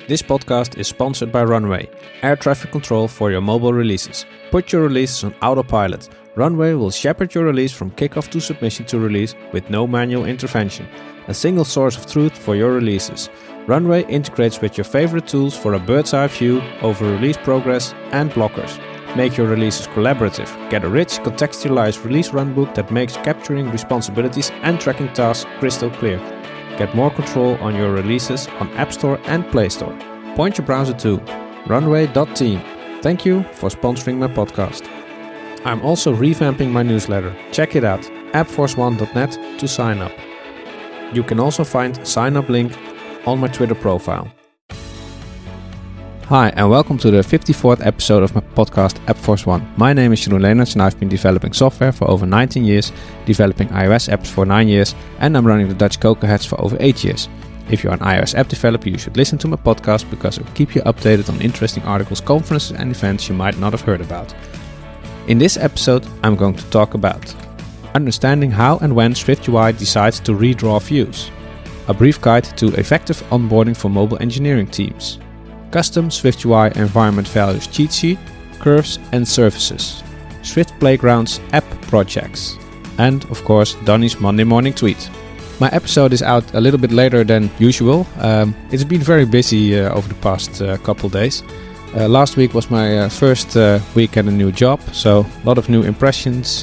This podcast is sponsored by Runway, air traffic control for your mobile releases. Put your releases on autopilot. Runway will shepherd your release from kickoff to submission to release with no manual intervention. A single source of truth for your releases. Runway integrates with your favorite tools for a bird's eye view over release progress and blockers. Make your releases collaborative. Get a rich, contextualized release runbook that makes capturing responsibilities and tracking tasks crystal clear. Get more control on your releases on App Store and Play Store. Point your browser to runway.team. Thank you for sponsoring my podcast. I'm also revamping my newsletter. Check it out, appforce1.net to sign up. You can also find a sign up link on my Twitter profile. Hi and welcome to the 54th episode of my podcast AppForce One. My name is Jeroen Leenaerts and I've been developing software for over 19 years, developing iOS apps for 9 years, and I'm running the Dutch Cocoa Hats for over 8 years. If you're an iOS app developer, you should listen to my podcast because it will keep you updated on interesting articles, conferences and events you might not have heard about. In this episode, I'm going to talk about understanding how and when SwiftUI decides to redraw views, a brief guide to effective onboarding for mobile engineering teams, custom SwiftUI environment values cheat sheet, curves and services, Swift Playgrounds app projects, and of course Donnie's Monday morning tweet. My episode is out a little bit later than usual. It's been very busy over the past couple days. Last week was my first week at a new job, so a lot of new impressions,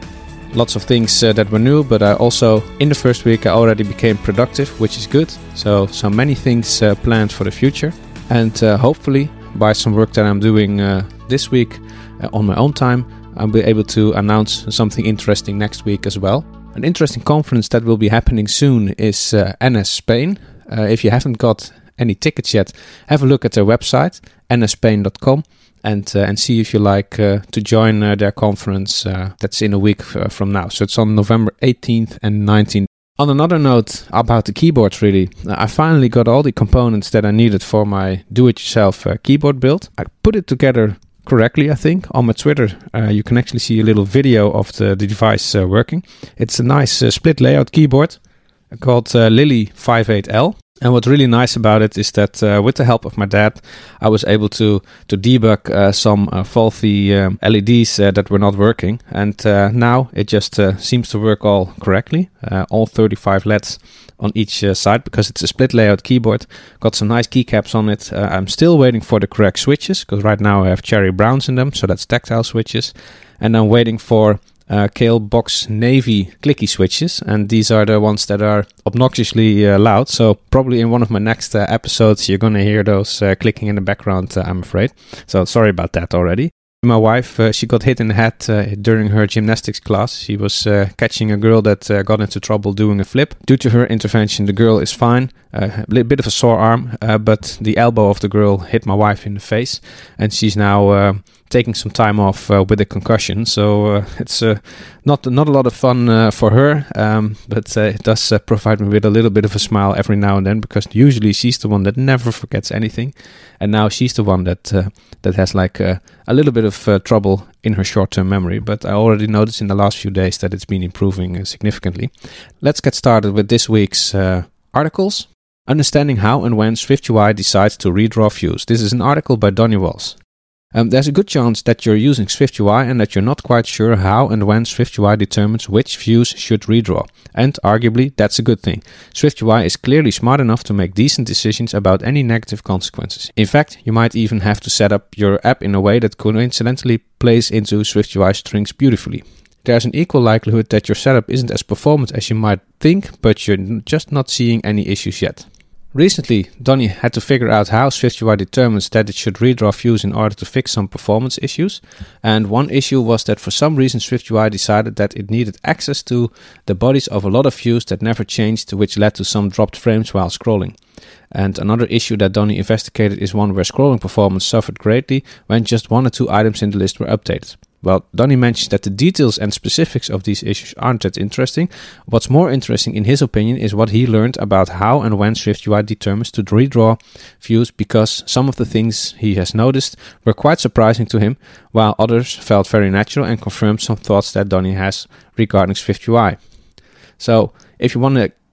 lots of things that were new, but I also, in the first week, I already became productive, which is good. So many things planned for the future. And hopefully, by some work that I'm doing this week on my own time, I'll be able to announce something interesting next week as well. An interesting conference that will be happening soon is NS Spain. If you haven't got any tickets yet, have a look at their website, nsspain.com, and see if you like to join their conference that's in a week from now. So it's on November 18th and 19th. On another note about the keyboards really, I finally got all the components that I needed for my do-it-yourself keyboard build. I put it together correctly, I think. On my Twitter you can actually see a little video of the device working. It's a nice split layout keyboard called Lily 58L. And what's really nice about it is that with the help of my dad, I was able to debug some faulty LEDs that were not working. And now it just seems to work all correctly. All 35 LEDs on each side because it's a split layout keyboard. Got some nice keycaps on it. I'm still waiting for the correct switches because right now I have cherry browns in them. So that's tactile switches. And I'm waiting for Kale Box Navy clicky switches, and these are the ones that are obnoxiously loud, so probably in one of my next episodes you're gonna hear those clicking in the background, I'm afraid. So sorry about that already. My wife, she got hit in the head during her gymnastics class. She was catching a girl that got into trouble doing a flip. Due to her intervention, the girl is fine. A bit of a sore arm, but the elbow of the girl hit my wife in the face, and she's now taking some time off with a concussion. So it's not a lot of fun for her, but it does provide me with a little bit of a smile every now and then, because usually she's the one that never forgets anything, and now she's the one that has like a little bit of trouble in her short-term memory. But I already noticed in the last few days that it's been improving significantly. Let's get started with this week's articles. Understanding how and when SwiftUI decides to redraw views. This is an article by Donnie Walls. There's a good chance that you're using SwiftUI and that you're not quite sure how and when SwiftUI determines which views should redraw. And arguably, that's a good thing. SwiftUI is clearly smart enough to make decent decisions about any negative consequences. In fact, you might even have to set up your app in a way that coincidentally plays into SwiftUI strings beautifully. There's an equal likelihood that your setup isn't as performant as you might think, but you're just not seeing any issues yet. Recently, Donnie had to figure out how SwiftUI determines that it should redraw views in order to fix some performance issues. And one issue was that for some reason SwiftUI decided that it needed access to the bodies of a lot of views that never changed, which led to some dropped frames while scrolling. And another issue that Donnie investigated is one where scrolling performance suffered greatly when just 1 or 2 items in the list were updated. Well, Donnie mentions that the details and specifics of these issues aren't that interesting. What's more interesting, in his opinion, is what he learned about how and when SwiftUI determines to redraw views, because some of the things he has noticed were quite surprising to him, while others felt very natural and confirmed some thoughts that Donnie has regarding SwiftUI. So, if you want to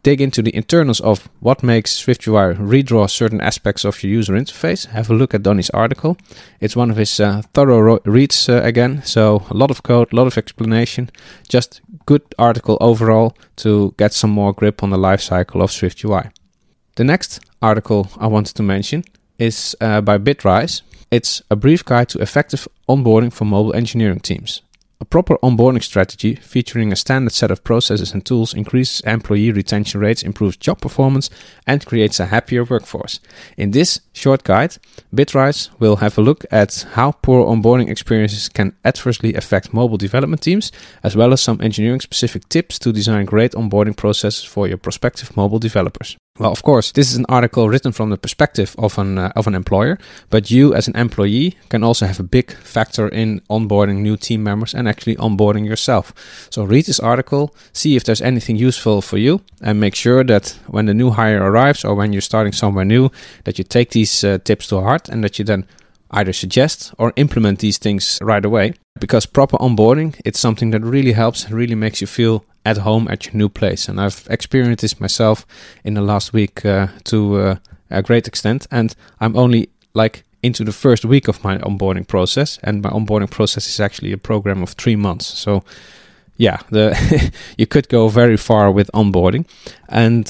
dig into the internals of what makes SwiftUI redraw certain aspects of your user interface, have a look at Donny's article. It's one of his thorough reads again, so a lot of code, a lot of explanation, just good article overall to get some more grip on the lifecycle of SwiftUI. The next article I wanted to mention is by Bitrise. It's a brief guide to effective onboarding for mobile engineering teams. A proper onboarding strategy featuring a standard set of processes and tools increases employee retention rates, improves job performance, and creates a happier workforce. In this short guide, Bitrise will have a look at how poor onboarding experiences can adversely affect mobile development teams, as well as some engineering-specific tips to design great onboarding processes for your prospective mobile developers. Well, of course, this is an article written from the perspective of an employer, but you as an employee can also have a big factor in onboarding new team members and actually onboarding yourself. So read this article, see if there's anything useful for you, and make sure that when the new hire arrives or when you're starting somewhere new, that you take these tips to heart and that you then either suggest or implement these things right away. Because proper onboarding, it's something that really helps, really makes you feel at home at your new place. And I've experienced this myself in the last week to a great extent. And I'm only into the first week of my onboarding process. And my onboarding process is actually a program of 3 months. So yeah, you could go very far with onboarding. And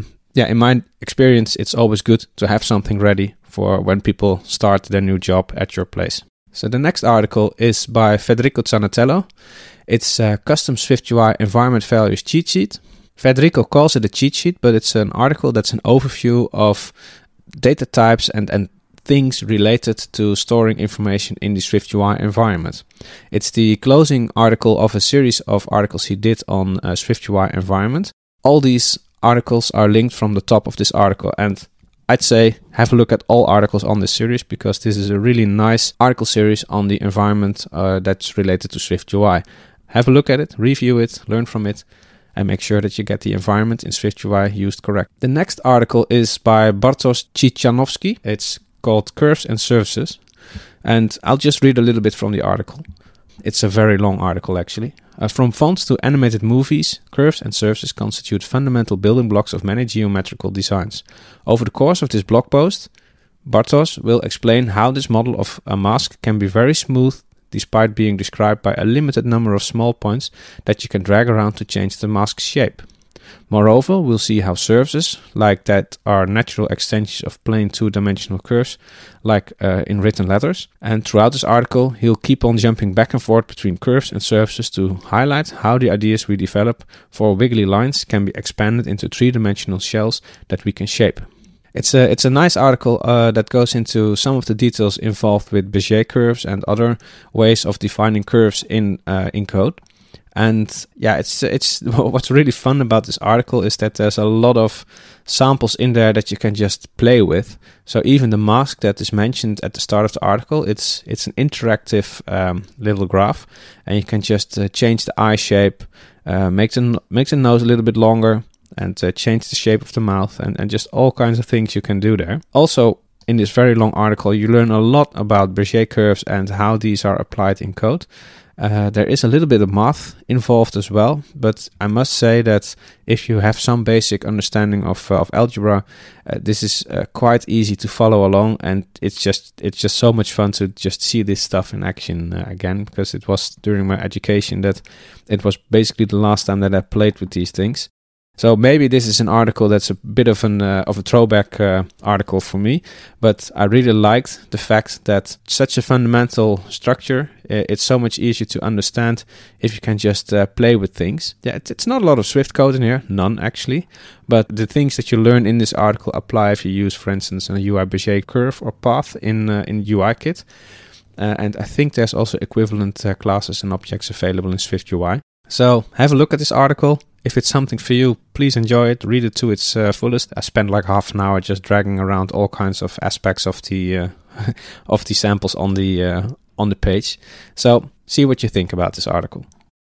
in my experience, it's always good to have something ready for when people start their new job at your place. So the next article is by Federico Zanatello. It's a custom SwiftUI environment values cheat sheet. Federico calls it a cheat sheet, but it's an article that's an overview of data types and things related to storing information in the SwiftUI environment. It's the closing article of a series of articles he did on SwiftUI environment. All these articles are linked from the top of this article, and I'd say have a look at all articles on this series because this is a really nice article series on the environment that's related to SwiftUI. Have a look at it, review it, learn from it, and make sure that you get the environment in SwiftUI used correct. The next article is by Bartosz Cichanovsky. It's called Curves and Surfaces, and I'll just read a little bit from the article. It's a very long article actually. From fonts to animated movies, curves and surfaces constitute fundamental building blocks of many geometrical designs. Over the course of this blog post, Bartosz will explain how this model of a mask can be very smooth despite being described by a limited number of small points that you can drag around to change the mask's shape. Moreover, we'll see how surfaces, like that, are natural extensions of plain two-dimensional curves, like in written letters. And throughout this article, he'll keep on jumping back and forth between curves and surfaces to highlight how the ideas we develop for wiggly lines can be expanded into three-dimensional shells that we can shape. It's a nice article that goes into some of the details involved with Bezier curves and other ways of defining curves in code. And yeah, it's what's really fun about this article is that there's a lot of samples in there that you can just play with. So even the mask that is mentioned at the start of the article, it's an interactive little graph, and you can just change the eye shape, make the nose a little bit longer, and change the shape of the mouth, and just all kinds of things you can do there. Also, in this very long article, you learn a lot about Bezier curves and how these are applied in code. There is a little bit of math involved as well, but I must say that if you have some basic understanding of algebra, this is quite easy to follow along, and it's just so much fun to just see this stuff in action again, because it was during my education that it was basically the last time that I played with these things. So maybe this is an article that's a bit of a throwback article for me, but I really liked the fact that such a fundamental structure, it's so much easier to understand if you can just play with things. Yeah, it's not a lot of Swift code in here, none actually, but the things that you learn in this article apply if you use, for instance, a UI Bezier curve or path in UIKit. And I think there's also equivalent classes and objects available in SwiftUI. So have a look at this article. If it's something for you, please enjoy it, read it to its fullest. I spent like half an hour just dragging around all kinds of aspects of the of the samples on the page. So see what you think about this article.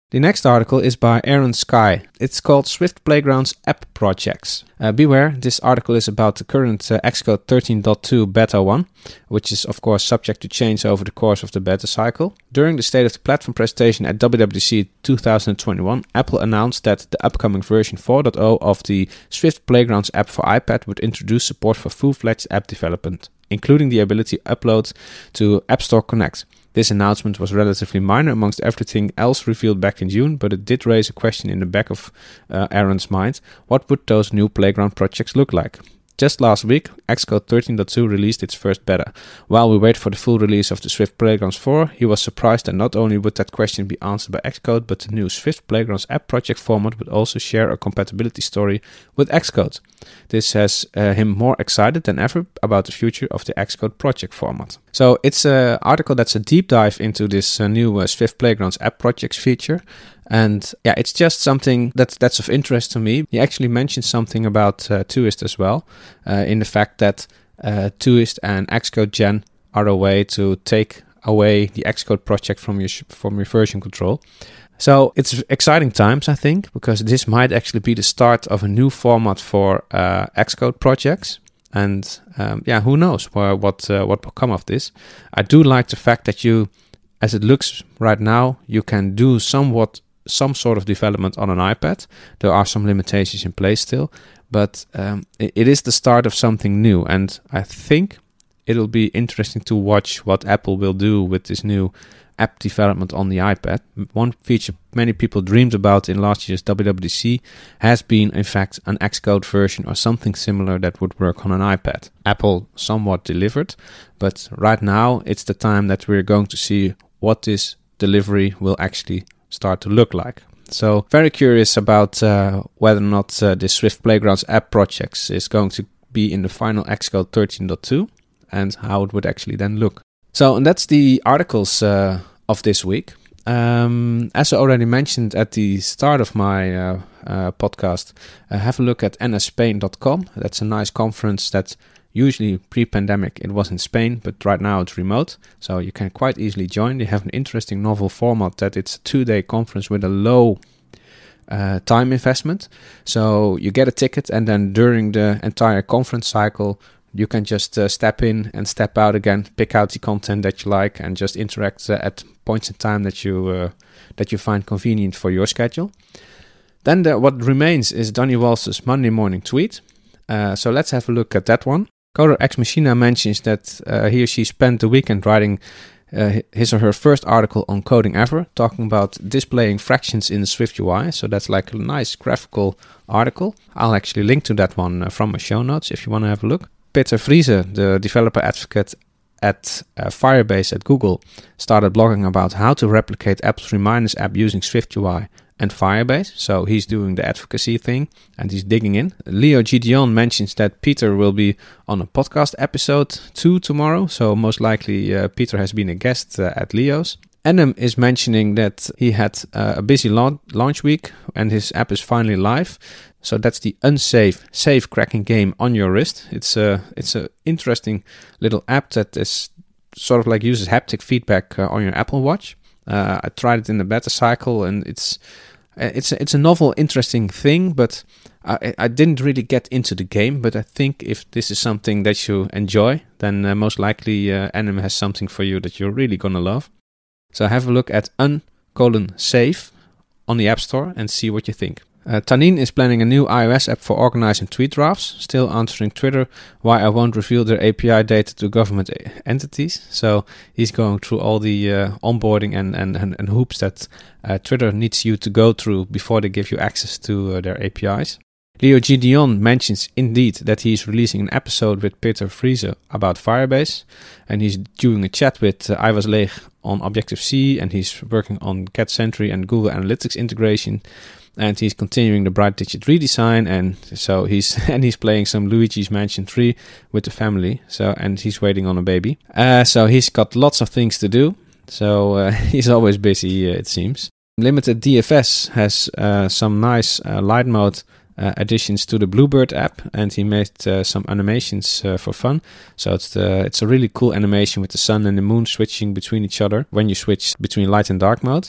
The next article is by Aaron Sky. It's called Swift Playground's App Projects. Beware, this article is about the current Xcode 13.2 Beta 1, which is of course subject to change over the course of the beta cycle. During the State of the Platform presentation at WWDC 2021, Apple announced that the upcoming version 4.0 of the Swift Playgrounds app for iPad would introduce support for full-fledged app development, including the ability to upload to App Store Connect. This announcement was relatively minor amongst everything else revealed back in June, but it did raise a question in the back of Aaron's mind. What would those new Playground projects look like? Just last week, Xcode 13.2 released its first beta. While we wait for the full release of the Swift Playgrounds 4, he was surprised that not only would that question be answered by Xcode, but the new Swift Playgrounds app project format would also share a compatibility story with Xcode. This has him more excited than ever about the future of the Xcode project format. So it's an article that's a deep dive into this new Swift Playgrounds app projects feature. And yeah, it's just something that's of interest to me. He actually mentioned something about Toist as well, in the fact that Toist and Xcode Gen are a way to take away the Xcode project from your version control. So it's exciting times, I think, because this might actually be the start of a new format for Xcode projects. And who knows what will come of this. I do like the fact that you, as it looks right now, you can do some sort of development on an iPad. There are some limitations in place still, but it is the start of something new, and I think it'll be interesting to watch what Apple will do with this new app development on the iPad. One feature many people dreamed about in last year's WWDC has been, in fact, an Xcode version or something similar that would work on an iPad. Apple somewhat delivered, but right now it's the time that we're going to see what this delivery will actually start to look like. So very curious about whether or not this Swift Playgrounds app projects is going to be in the final Xcode 13.2 and how it would actually then look. So, and that's the articles of this week. As I already mentioned at the start of my podcast, have a look at nspain.com. That's a nice conference that usually pre-pandemic it was in Spain, but right now it's remote, so you can quite easily join. They have an interesting novel format that it's a 2-day conference with a low time investment. So you get a ticket, and then during the entire conference cycle, you can just step in and step out again, pick out the content that you like, and just interact at points in time that you find convenient for your schedule. Then what remains is Donnie Walsh's Monday morning tweet. So let's have a look at that one. Coder Ex Machina mentions that he or she spent the weekend writing his or her first article on coding ever, talking about displaying fractions in Swift UI. So that's like a nice graphical article. I'll actually link to that one from my show notes if you want to have a look. Peter Friese, the developer advocate at Firebase at Google, started blogging about how to replicate Apple's Reminders app using Swift UI and Firebase. So he's doing the advocacy thing and he's digging in. Leo Gideon mentions that Peter will be on a podcast episode 2 tomorrow. So most likely Peter has been a guest at Leo's. Enem is mentioning that he had a busy launch week and his app is finally live. So that's the unsafe, safe cracking game on your wrist. It's a interesting little app that is sort of like uses haptic feedback on your Apple Watch. I tried it in the beta cycle, and it's a novel, interesting thing, but I didn't really get into the game. But I think if this is something that you enjoy, then most likely Enem has something for you that you're really gonna love. So have a look at un::safe on the App Store and see what you think. Tanin is planning a new iOS app for organizing tweet drafts, still answering Twitter why I won't reveal their API data to government entities. So he's going through all the onboarding and hoops that Twitter needs you to go through before they give you access to their APIs. Leo Gideon mentions indeed that he's releasing an episode with Peter Friese about Firebase, and he's doing a chat with Ivars Leeg on Objective-C, and he's working on Cat Sentry and Google Analytics integration. And he's continuing the Bright Digit redesign, and so he's playing some Luigi's Mansion 3 with the family. So and he's waiting on a baby. So he's got lots of things to do. So he's always busy, it seems. Limited DFS has some nice light mode additions to the Bluebird app, and he made some animations for fun. So it's a really cool animation with the sun and the moon switching between each other when you switch between light and dark mode.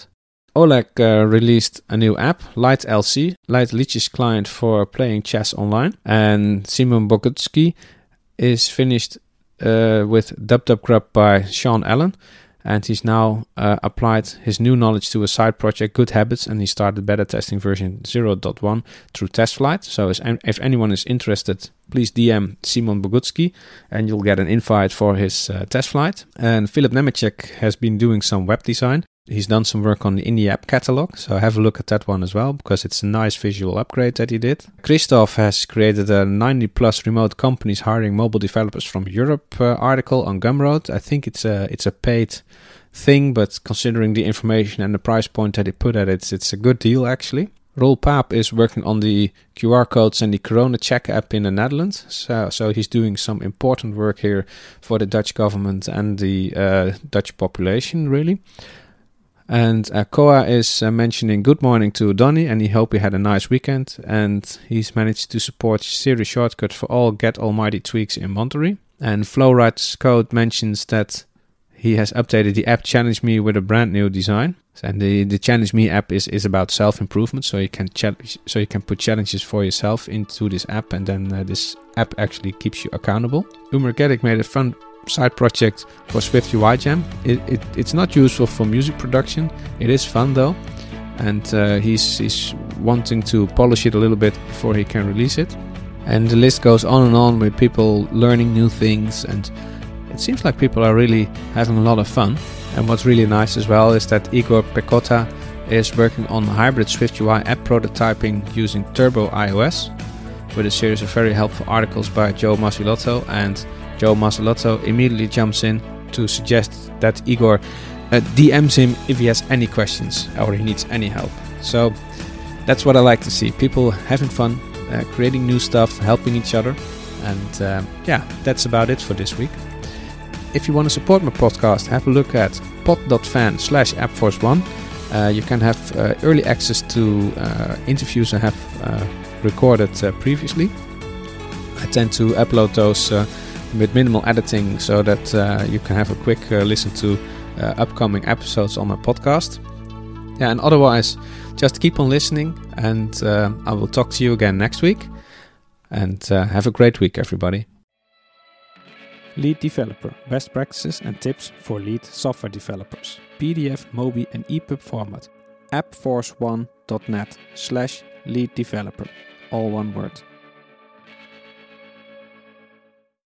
Oleg released a new app, Light LC, Light Leech's client for playing chess online. And Simon Bogutsky is finished with DubDubGrub by Sean Allen. And he's now applied his new knowledge to a side project, Good Habits, and he started beta testing version 0.1 through TestFlight. So if anyone is interested, please DM Simon Bogutsky and you'll get an invite for his test flight. And Philip Nemecek has been doing some web design. He's done some work on the Indie App Catalog, so have a look at that one as well, because it's a nice visual upgrade that he did. Christoph has created a 90+ remote companies hiring mobile developers from Europe article on Gumroad. I think it's a paid thing, but considering the information and the price point that he put at it, it's a good deal actually. Roel Paap is working on the QR codes and the Corona Check app in the Netherlands. So he's doing some important work here for the Dutch government and the Dutch population, really. And Koa is mentioning good morning to Donny, and he hope he had a nice weekend. And he's managed to support Siri shortcut for all Get Almighty tweaks in Monterey. And Flowright's code mentions that he has updated the app Challenge Me with a brand new design. And the Challenge Me app is about self-improvement, so you can put challenges for yourself into this app, and then this app actually keeps you accountable. Umergetic made a fun side project for Swift UI Jam. It's not useful for music production. It is fun though, and he's wanting to polish it a little bit before he can release it. And the list goes on and on with people learning new things, and it seems like people are really having a lot of fun. And what's really nice as well is that Igor Pekota is working on hybrid Swift UI app prototyping using Turbo iOS, with a series of very helpful articles by Joe Masilotto, and Joe Masilotto immediately jumps in to suggest that Igor DMs him if he has any questions or he needs any help. So that's what I like to see. People having fun, creating new stuff, helping each other. And that's about it for this week. If you want to support my podcast, have a look at pod.fan/AppForce1. You can have early access to interviews I have recorded previously. I tend to upload those with minimal editing so that you can have a quick listen to upcoming episodes on my podcast. Yeah, and otherwise, just keep on listening, and I will talk to you again next week. And have a great week, everybody. Lead Developer, best practices and tips for lead software developers. PDF, Mobi and EPUB format. appforce1.net/lead developer. All one word.